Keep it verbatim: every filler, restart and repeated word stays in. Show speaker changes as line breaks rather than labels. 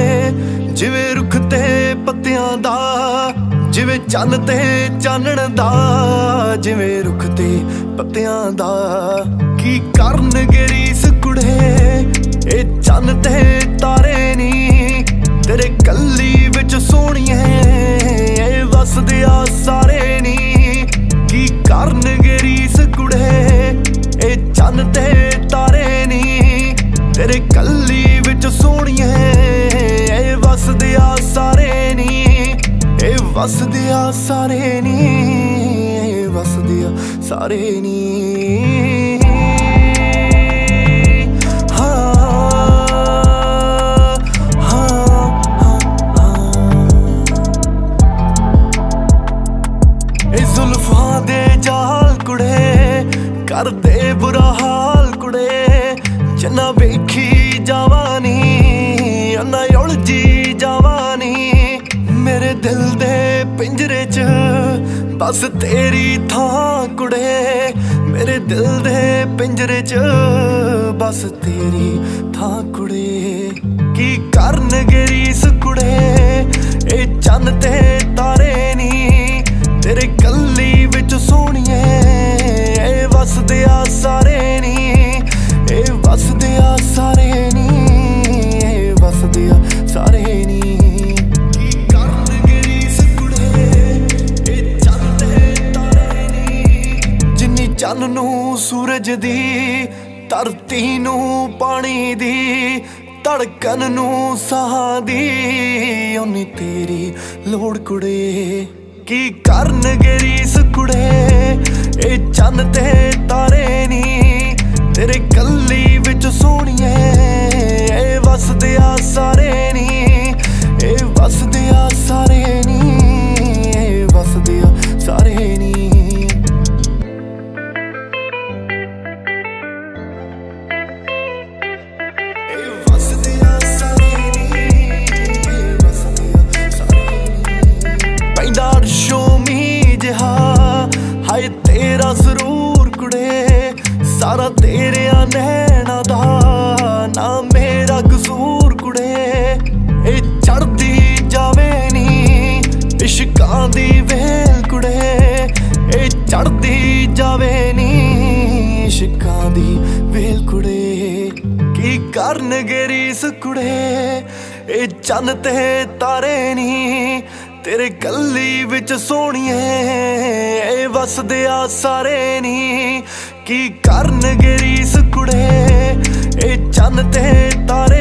ਜਿਵੇਂ ਰੁੱਖ ਤੇ ਪੱਤਿਆਂ ਦਾ, ਜਿਵੇਂ ਚੰਨ ਤੇ ਚਾਨਣ ਦਾ, ਜਿਵੇਂ ਰੁੱਖ ਤੇ ਪੱਤਿਆਂ ਦਾ। ਕੀ ਕਰਨਗੇ ਰੀਸ ਕੁੜੇ ਇਹ ਚੰਨ ਤੇ ਤਾਰੇ ਨੀ, ਤੇਰੇ ਕੱਲੀ ਵਿੱਚ ਸੋਹਣੀਏ ਇਹ ਵਸਦੇ ਆ ਸਾਰੇ ਨੀ। ਕੀ ਕਰਨਗੇ ਰੀਸ ਕੁੜੇ ਇਹ ਚੰਨ ਤੇ ਤਾਰੇ ਨੀ, ਤੇਰੇ ਕੱਲੀ ਵਿੱਚ ਸੋਹਣੀਏ ਇਹ ਵਸਦੇ ਆ ਸਾਰੇ ਨੀ, ਇਹ ਵਸਦੇ ਆ ਸਾਰੇ ਨੀ, ਇਹ ਵਸਦੇ ਆ ਸਾਰੇ ਨੀ। ਜ਼ੁਲਫਾਂ ਦੇ ਜਾਲ ਕੁੜੇ ਕਰਦੇ ਬੁਰਾ ਹਾਲ ਕੁੜੇ, ਜਿੰਨਾ ਵੇਖੀ ਜਾਵਾਨੀ ਅੰਨਾ ਉਲਝੀ ਜਾਵਾਨੀ। ਮੇਰੇ ਦਿਲ ਦੇ ਪਿੰਜਰੇ 'ਚ ਬਸ ਤੇਰੀ ਥਾਂ ਕੁੜੇ, ਮੇਰੇ ਦਿਲ ਦੇ ਪਿੰਜਰੇ 'ਚ ਬਸ ਤੇਰੀ ਥਾਂ ਕੁੜੇ। ਕੀ ਕਰਨਗੇ ਰੀਸ ਕੁੜੇ ਇਹ ਚੰਨ ਤੇ ਤਾਰੇ ਨੀ, ਤੇਰੇ ਕੱਲੀ ਵਿੱਚ ਸੋਹਣੀਏ ਇਹ ਵਸਦੇ ਆ ਸਾਰੇ ਨੀ, ਇਹ ਵਸਦੇ ਆ ਸਾਰੇ ਨੀ, ਇਹ ਵਸਦੇ ਆ ਸਾਰੇ ਨੀ। ਕੀ ਕਰਨਗੇ ਰੀਸ ਕੁੜੇ ਇਹ ਚੰਨ ਤੇ ਤਾਰੇ ਨੀ, ਜਿੰਨੀ ਚੰਨ ਨੂੰ ਸੂਰਜ ਦੀ, ਧਰਤੀ ਨੂੰ ਪਾਣੀ ਦੀ, ਧੜਕਣ ਨੂੰ ਸਾਹਾਂ ਦੀ, ਓਨੀ ਤੇਰੀ ਲੋੜ ਕੁੜੇ। ਕੀ ਕਰਨਗੇ ਰੀਸ ਕੁੜੇ ਇਹ ਚੰਨ ਤੇ ਤਾਰੇ ਨੀ, ਤੇਰੇ ਕੱਲੀ ਵਿੱਚ ਸੋਹਣੀਏ ਇਹ ਵਸਦੇ ਆ ਸਾਰੇ ਨੀ, ਇਹ ਵਸਦੇ ਆ ਸਾਰੇ ਨੀ, ਇਹ ਵਸਦੇ ਆ ਸਾਰੇ ਨੀ। ਹਾਏ ਤੇਰਾ ਜ਼ਰੂਰ ਕੁੜੇ ਸਾਰਾ ਤੇਰਿਆਂ ਨੈਣਾ ਦਾ, ਨਾ ਮੇਰਾ ਕਸੂਰ ਕੁੜੇ। ਇਹ ਚੜਦੀ ਜਾਵੇ ਨੀ ਇਸ਼ਕਾਂ ਦੀ ਵੇਲ ਕੁੜੇ, ਇਹ ਚੜਦੀ ਜਾਵੇ ਨੀ ਇਸ਼ਕਾਂ ਦੀ ਵੇਲ ਕੁੜੇ। ਕੀ ਕਰਨਗੇ ਰੀਸ ਕੁੜੇ ਇਹ ਚੰਨ ਤੇ ਤਾਰੇ ਨੀ, ਤੇਰੇ ਕੱਲੀ ਵਿੱਚ ਸੋਹਣੀਏ ਇਹ ਵਸਦੇ ਆ ਸਾਰੇ ਨੀ। ਕੀ ਕਰਨਗੇ ਰੀਸ ਕੁੜੇ ਇਹ ਚੰਨ ਤੇ ਤਾਰੇ